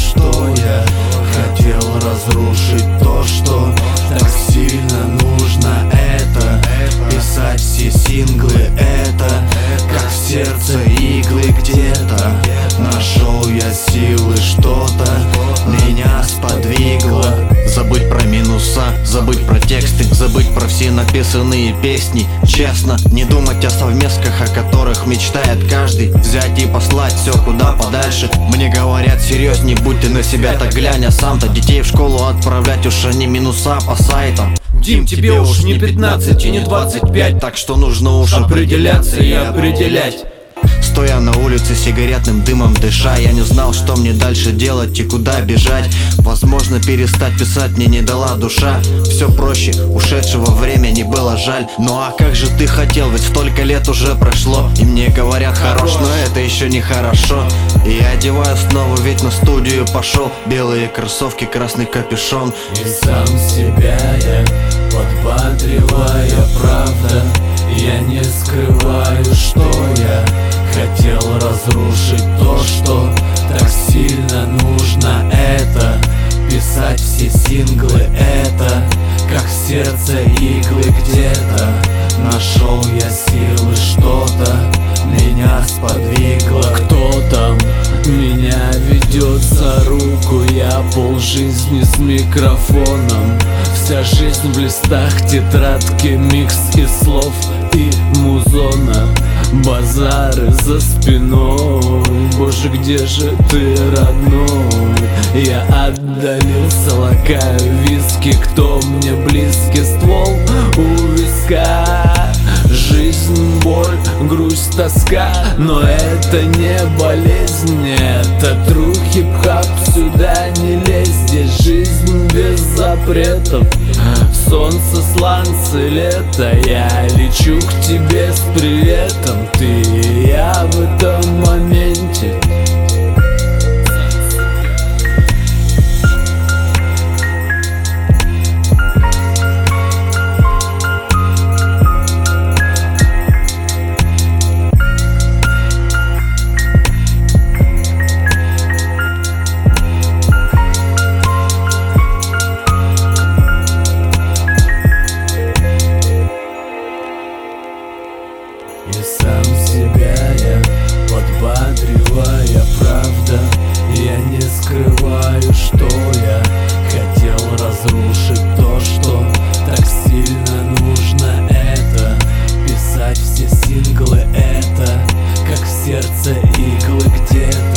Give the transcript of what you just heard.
что я хотел разрушить то, что так сильно нужно. Это писать все синглы, это как в сердце иглы где-то. Нашел я силы, что-то меня сподвигло. Забыть про минуса, забыть про тексты, забыть про все написанные песни. Честно, не думать о совместках, о которых мечтает каждый. Взять и послать все куда подальше. Мне говорят, серьезней будь ты на себя, так глянь, а сам-то детей в школу отправлять уж они минуса по сайтам. Дим, тебе уж не 15 и не 25, так что нужно уж определяться и определять. Стоя на улице сигаретным дымом дыша, я не знал, что мне дальше делать и куда бежать. Возможно, перестать писать мне не дала душа. Все проще, ушедшего времени было жаль. Ну а как же ты хотел, ведь столько лет уже прошло. И мне говорят хорош, но это еще не хорошо. И я одеваю снова, ведь на студию пошел. Белые кроссовки, красный капюшон. И сам себя я подбадривая, правда. Я не скрываю, что я хотел разрушить то, что так сильно нужно. Это писать все синглы, это как в сердце иглы где-то. Нашел я силы, что-то меня сподвигло. Кто там меня ведет за руку? Я полжизни с микрофоном. Вся жизнь в листах тетрадки, микс из слов и музона. Базары за спиной, боже, где же ты, родной? Я отдалился, лакаю виски, кто мне близкий, ствол у виска. Жизнь, боль, грусть, тоска, но это не болезнь, это true хип-хап, сюда не лезь. Здесь жизнь без запретов, солнце, сланцы, лето. Я лечу к тебе с приветом, ты и я в этом моменте. И сам себя я подбадривая, правда. Я не скрываю, что я хотел разрушить то, что так сильно нужно. Это писать все синглы, это как в сердце иглы где-то.